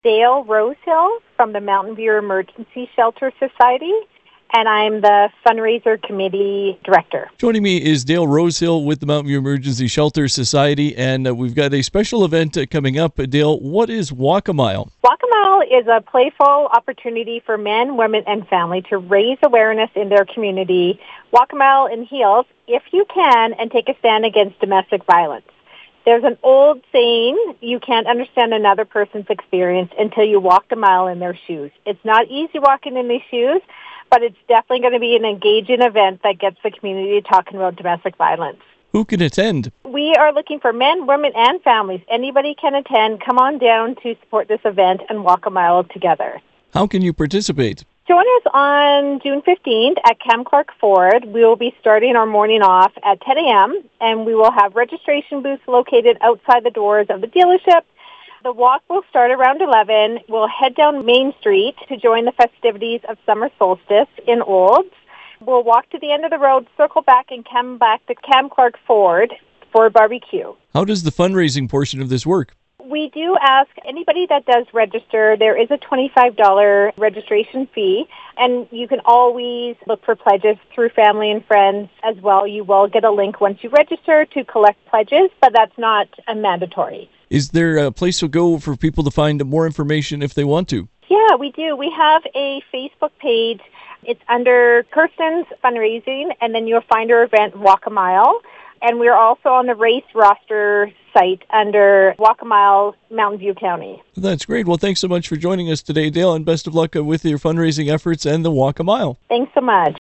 Dale Rosehill from the Mountain View Emergency Shelter Society, and I'm the fundraiser committee director. Joining me is Dale Rosehill with the Mountain View Emergency Shelter Society, and we've got a special event coming up. Dale, what is Walk a Mile? Walk a Mile is a playful opportunity for men, women, and family to raise awareness in their community. Walk a mile in heels, if you can, and take a stand against domestic violence. There's an old saying, you can't understand another person's experience until you walk a mile in their shoes. It's not easy walking in these shoes, but it's definitely going to be an engaging event that gets the community talking about domestic violence. Who can attend? We are looking for men, women, and families. Anybody can attend. Come on down to support this event and walk a mile together. How can you participate? Join us on June 15th at Cam Clark Ford. We will be starting our morning off at 10 a.m., and we will have registration booths located outside the doors of the dealership. The walk will start around 11. We'll head down Main Street to join the festivities of summer solstice in Olds. We'll walk to the end of the road, circle back, and come back to Cam Clark Ford for a barbecue. How does the fundraising portion of this work? We do ask anybody that does register, there is a $25 registration fee, and you can always look for pledges through family and friends as well. You will get a link once you register to collect pledges, but that's not mandatory. Is there a place to go for people to find more information if they want to? Yeah, we do. We have a Facebook page. It's under Kirsten's Fundraising, and then you'll find our event, Walk a Mile. And we're also on the race roster site under Walk a Mile, Mountain View County. That's great. Well, thanks so much for joining us today, Dale, and best of luck with your fundraising efforts and the Walk a Mile. Thanks so much.